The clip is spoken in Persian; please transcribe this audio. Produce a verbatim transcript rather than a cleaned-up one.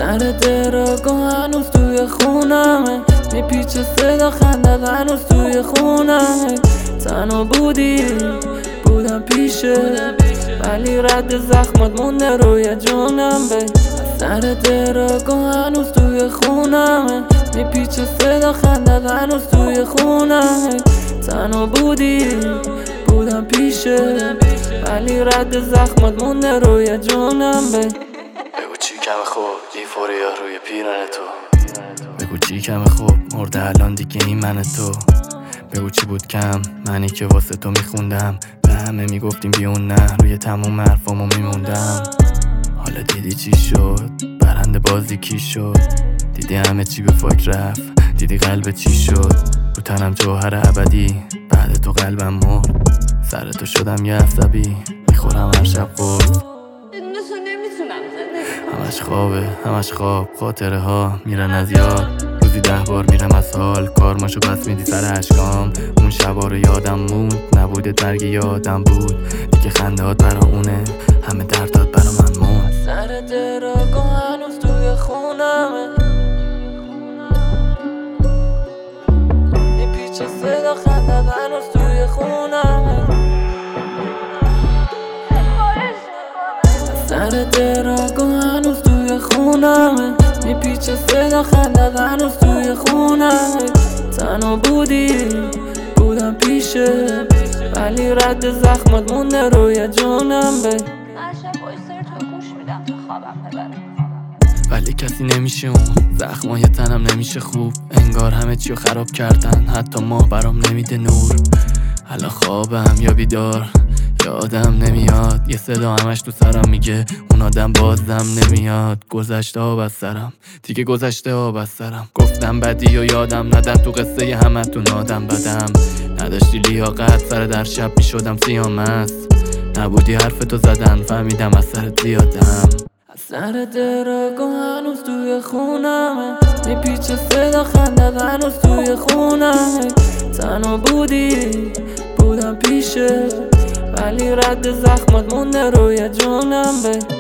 سر دراگو هنوز توی خونمه، میپیچه صدا خندت هنوز توی خونمه. تنها بودی بودم پیشه، ولی رد زخمات مونده روی جونم. بی سر دراگو هنوز توی خونمه، میپیچه صدا خندت هنوز توی خونمه. تنها بودی بودم پیشه، ولی رد زخمات مونده روی جونم. بی بگو چی کم خوب دیفوریا روی پیرن تو، بگو چی کم خوب مرده الان دیگه این من تو. بگو چی بود کم منی که واسه تو میخوندم، به همه میگفتیم بیون نه روی تموم حرفامو میموندم. حالا دیدی چی شد برنده بازی کی شد، دیدی همه چی به فاک رفت، دیدی قلب چی شد. رو تنم جوهر ابدی بعد تو قلبم مرد، سر تو شدم یه عصبی میخورم هر شب قرص. همش خوابه همش خواب، خاطره ها میرن از یاد، روزی ده بار میرم از حال. کارماشو پس میدی سر اشکام، اون شبا رو یادم موند، نبوده مرگ یادم بود دیگه. خنده هات برا اونه، همه دردات برا من موند. سر دراگو هنوز توی خونمه، میپیچه صدا خندت هنوز توی خونمه. سر دراگو هنوز توی خونمه، میپیچه صدا خندت هنوز توی خونمه. تنها بودی بودم پیشه، ولی رد زخمات مونده روی جونم. بی من شب وایسر تو گوش میدم تا خوابم ببره، ولی کسی نمیشه اون زخمای تنم نمیشه خوب. انگار همه چیو خراب کردن، حتی ماه برام نمیده نور. الان خوابم یا بیدار یادم نمیاد، یه صدا همش تو سرم میگه اون آدم بازم نمیاد. گذشته ها بس سرم دیگه، گذشته ها بس سرم. گفتم بدی و یادم ندن، تو قصه همه تون آدم بدم. نداشتی لیاقت سر در شب میشدم سیامست، نبودی حرف تو زدن فهمیدم از سرت زیادم. سر دراگو هنوز توی خونمه، میپیچه صدا خندت هنوز توی خونمه. تنها بودی بودم پیشه، ولی رد زخمات مونده روی جونم. بی